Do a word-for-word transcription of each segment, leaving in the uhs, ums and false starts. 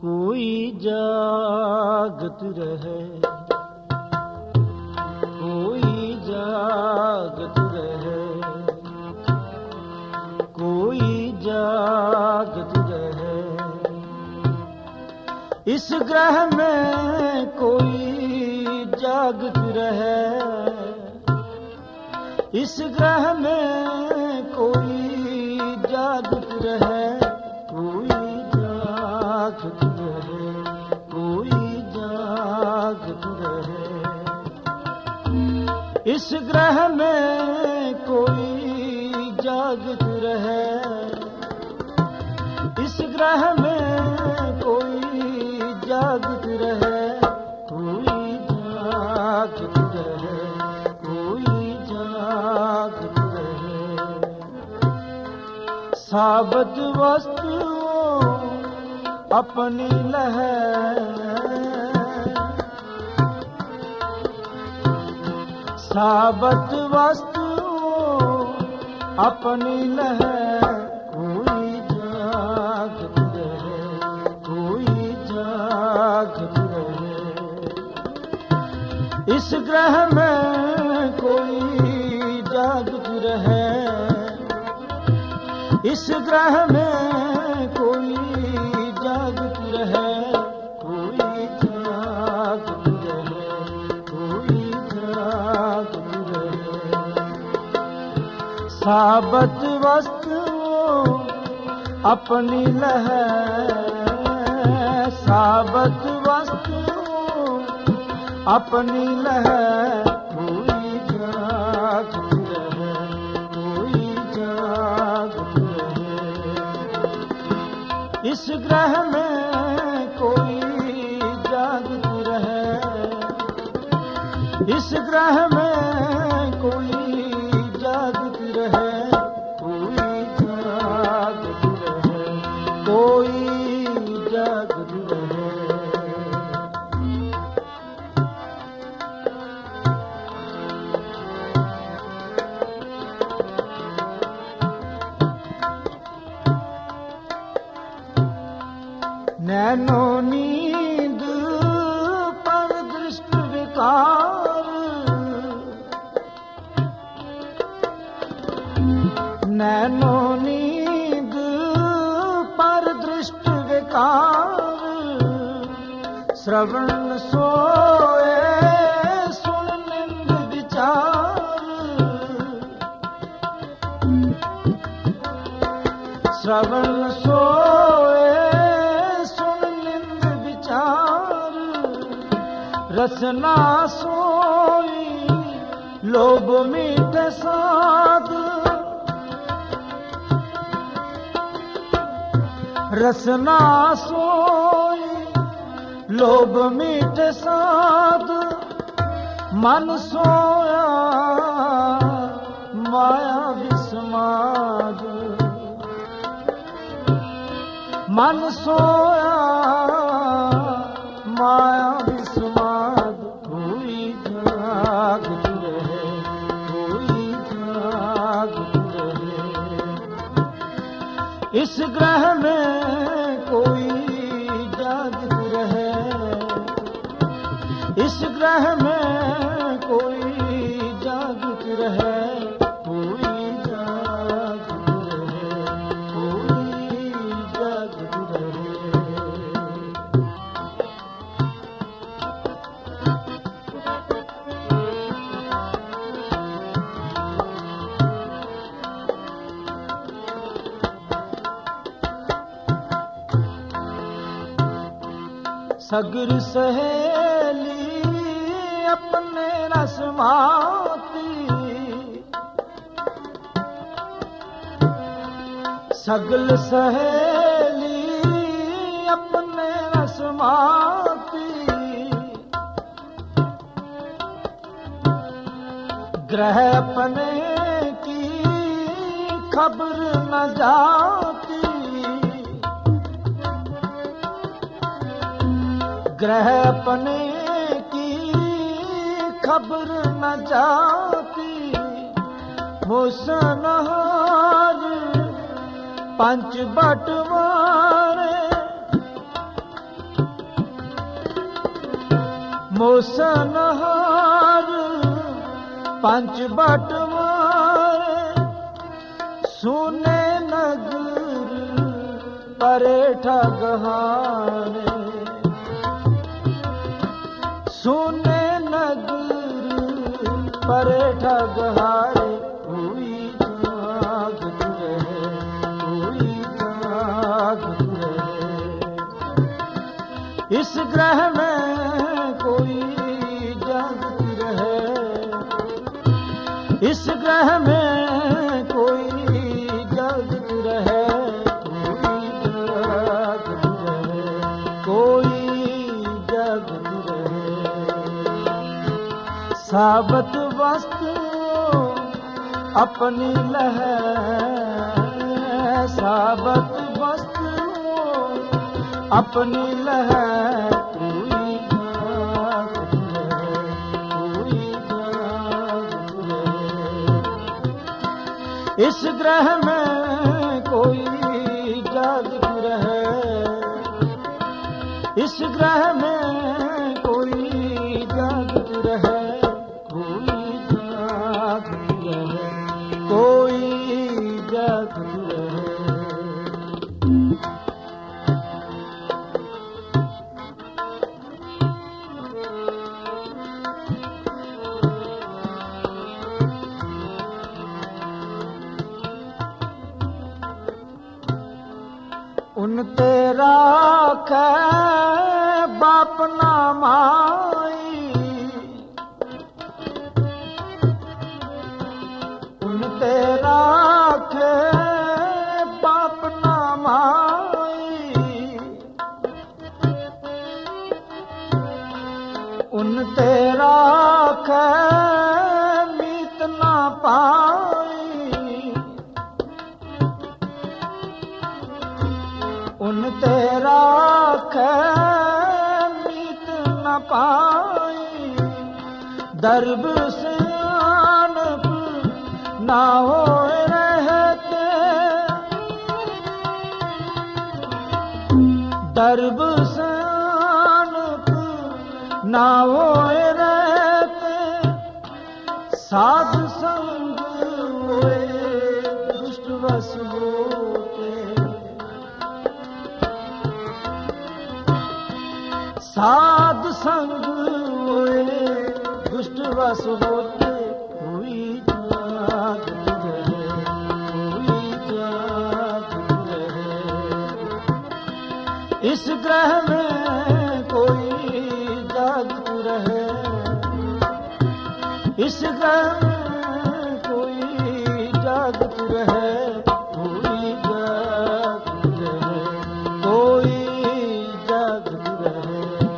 कोई जागत रहे, कोई जागत रहे, कोई जागत रहे। इस ग्रह में कोई जागत रहे, इस ग्रह में कोई जागत रहे, कोई जागत रहे, कोई जागत रहे। इस ग्रह में कोई जागत रहे, इस ग्रह में कोई जागत रहे, कोई जागत रहे, कोई जागत रहे। साबत वस्तुओं अपनी लहर, साबत वस्तुओं अपनी लहर, कोई जागत रहे, कोई जागत रहे। इस ग्रह में कोई जागत रहे, इस ग्रह में कोई जागत रहे, कोई जागत रहे, कोई जागत रहे। साबत वस्तुओं अपनी लहर, साबत वस्तुओं अपनी लहर, कोई जागत रहे, कोई जागत रहे। इस ग्रह में कोई जागत रहे, इस ग्रह में कोई जागत रहे, कोई जागत रहे, कोई जागत रहे। नैनो नींद पर दृष्टि विकार, नैनो नींद पर दृष्टि विकार। श्रवण सोए सुन निंद विचार, श्रवण सोए रसना सोई लोभ मीठ साध, रसना सोई लोभ मीठ साध। मन सोया माया विस्माद, मन सोया माया विस्माद। कोई जागत रहे, कोई जागत रहे। इस ग्रह में कोई जागत रहे, इस ग्रह में कोई जागत रहे, कोई जागत रहे, कोई जागत रहे। सगर सहेली अपने रस माती, सगल सहेली अपने रस माती। ग्रह अपने की खबर न जाती, ग्रह अपने की खबर न जाती। होशनहार पंच बटवारे, मोसनहार पंच बटवारे सुने नगर परे ठगहारे सुने नगर परे ठगहारे हुई जागत रहे हुई जागत रहे इस ग्रह में कोई जागत रहे इस ग्रह में कोई जागत रहे कोई जागत रहे कोई जागत रहे साबत वस्तु अपनी लहे साबत वस्तु अपनी लहे कोई जागत रहे कोई जागत रहे इस ग्रह में कोई जागत रहे इस ग्रह में कोई जागत रहे कोई जागत रहे कोई जागत रहे उन तेरा कै बाप ना माई उन तेरा कै बाप ना माई उन तेरा कै मीत ना पाई उन तेरा मीत न पाई दरब सियानप ना हो रहते दरब सियानप ना हो रहते साध संग हुए दुष्ट वस होते साध संग हुए दुष्ट वस होते हुई जागत रहे हुई जागत रहे इस ग्रह में कोई जागत रहे इस ग्रह में कोई जागत रहे कोई जागत रहे कोई जागत रहे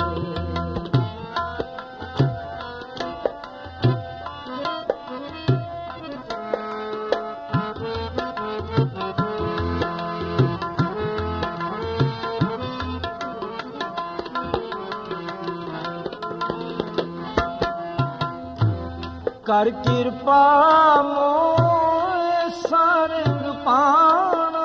कर कृपा मोह सारंग पाना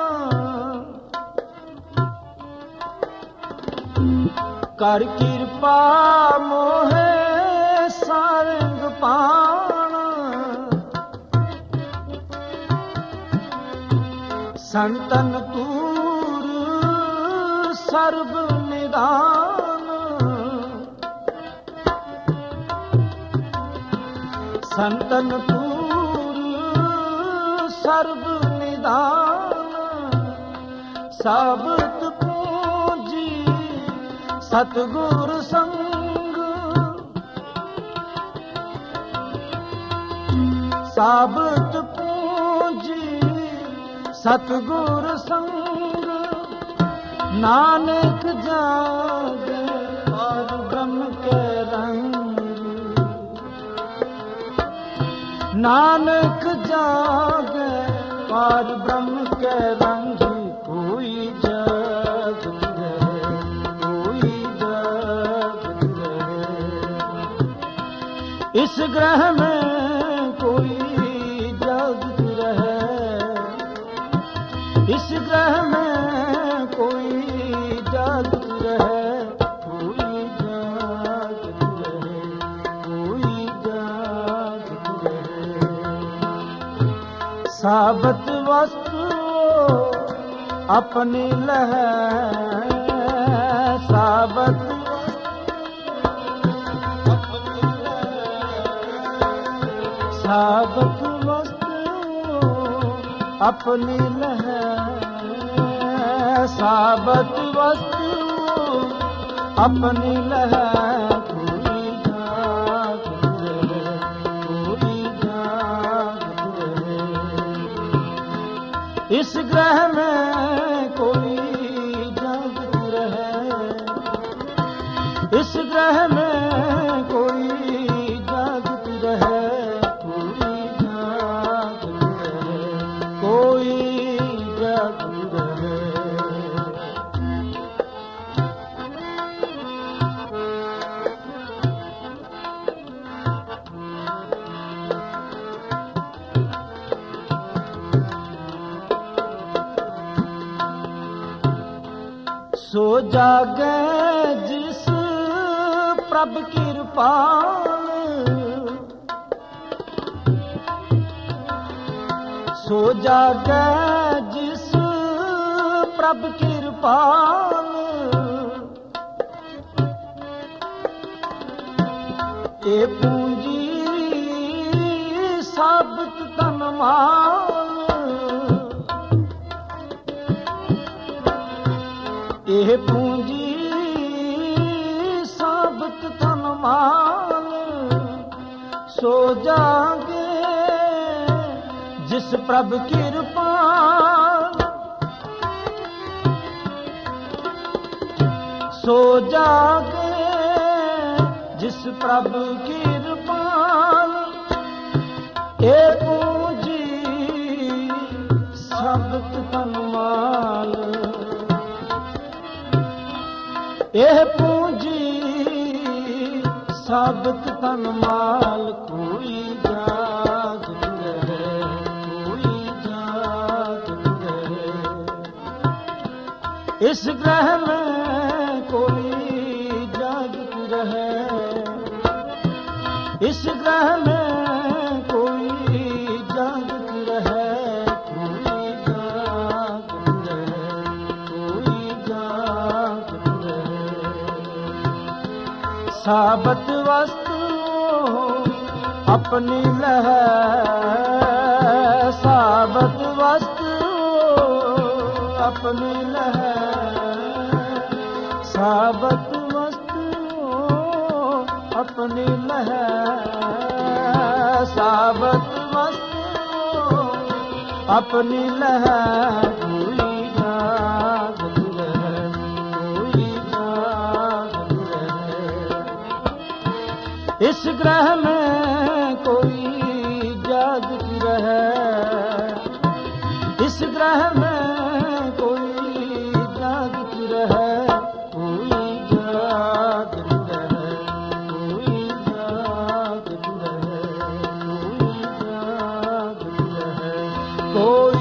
कर कृपा मोह सारंग पाना संतन तूर सर्व निदान संतन तूर सर्व निदान साबत पूंजी सतगुर संग साबत पूंजी सतगुर संग नानक जागे और ब्रह्म के रंग नानक जागे पार ब्रह्म के रंग कोई जागत रहे कोई जागत रहे इस ग्रह में कोई जागत रहे इस ग्रह में कोई जागत रहे कोई जागत रहे साबत वस्तु अपनी लह साबत साबत वस्तु अपनी लह साबत वस्तु अपनी लह कोई जागत रहे कोई जागत रहे इस ग्रह में कोई जागत रहे इस ग्रह में कोई जागत रहे कोई जागत रहे कोई जागत रहे सो जागे जिस प्रभ कृपाल सो जागे जिस प्रभ कृपाल ए पूंजी साबत तन माल ਇਹ ਪੂੰਜੀ ਸਾਬਤ ਤਨ ਮਾਲ ਸੋ ਜਾਗੇ ਜਿਸ ਪ੍ਰਭ ਕਿਰਪਾਲ ਸੋ ਜਾਗੇ ਜਿਸ ਪ੍ਰਭ ਕਿਰਪਾਲ ਇਹ ਪੂੰਜੀ ਸਾਬਤ ਤਨ ਮਾਲ ਇਹ ਪੂੰਜੀ ਸਾਬਤ ਤਨ ਮਾਲ ਕੋਈ ਜਾਗਤ ਰਹੇ ਕੋਈ ਜਾਗਤ ਰਹੇ ਇਸ ਗ੍ਰਹ में कोई जागत रहे इस ग्रह में कोई जागत रहे कोई जागत रहे कोई जागत साबत वस्तु अपनी लह साबत वस्तु अपनी लह साबत वस्तु अपनी लह साबत वस्तु अपनी लह कोई जागत रहे कोई जागत रहे इस ग्रह में कोई जागत रहे इस ग्रह में कोई जागत रहे कोई जागत रहे कोई जागत रहे कोई जागत रहे कोई